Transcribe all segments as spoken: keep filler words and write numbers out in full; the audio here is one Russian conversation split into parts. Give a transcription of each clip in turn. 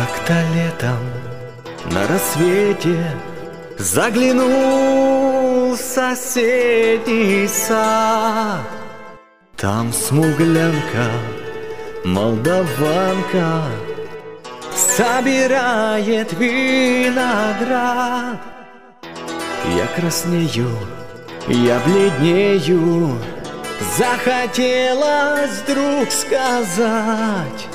Как-то летом на рассвете заглянул в соседний сад. Там смуглянка, молдаванка, собирает виноград. Я краснею, я бледнею, захотелось вдруг сказать: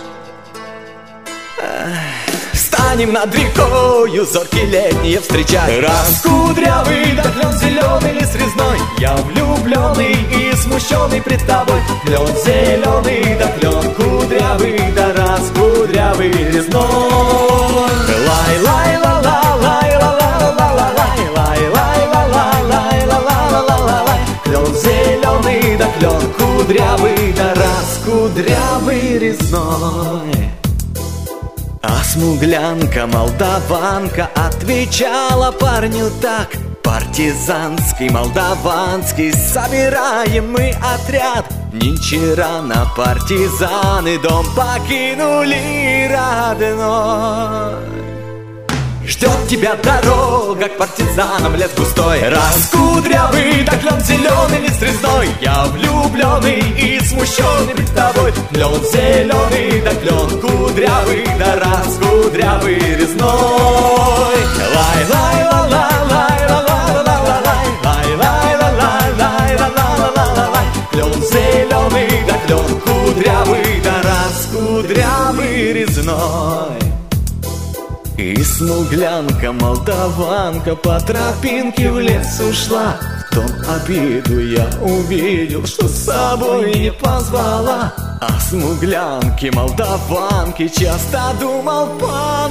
станем над рекою зорки летние встречать. Раскудрявый да клен зеленый лист резной, я влюбленный и смущенный пред тобой. Клен зеленый да клен кудрявый да раскудрявый резной. Лай лай ла ла лай ла ла ла ла лай лай лай ла ла лай ла ла ла ла лай. Клен зеленый да клен кудрявый да раскудрявый резной. А смуглянка, молдаванка отвечала парню так: партизанский, молдаванский, собираем мы отряд. Нынче рано партизаны дом покинули родной. Ждет тебя дорога к партизанам, лес густой. Раскудрявый да клен зеленый лист резной, я влюбленный и смущенный пред тобой. Клен зеленый да клен кудрявый да раскудрявый резной. Лай лай ла ла лай ла ла ла ла лай лай лай ла ла лай ла ла ла ла лай. Клен зеленый да клен кудрявый да раскудрявый резной. И смуглянка, молдаванка по тропинке в лес ушла. В том обиду я увидел, что с собой не позвала. О смуглянке, молдаванке часто думал по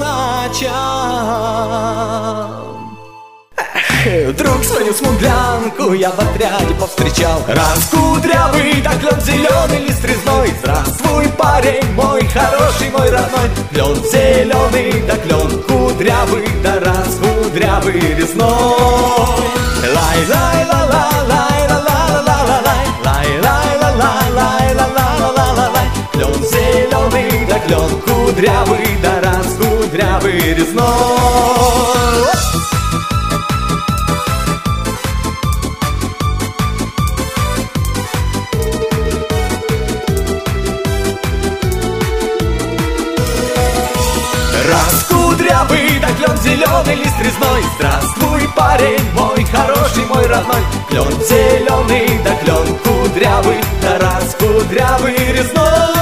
ночам. Вдруг свою смуглянку я в отряде повстречал. Раскудрявый да клен зеленый лист резной, здравствуй, парень мой хороший, мой родной. Клен зеленый да клен кудрявый да раскудрявый резной. Лай лай ла ла лай ла ла ла ла лай лай лай ла ла лай ла ла ла ла лай. Клен зеленый да клен кудрявый да раскудрявый резной. Раскудрявый да клен зеленый лист резной, здравствуй, парень мой хороший, мой родной. Клен зеленый да клен кудрявый да раскудрявый резной.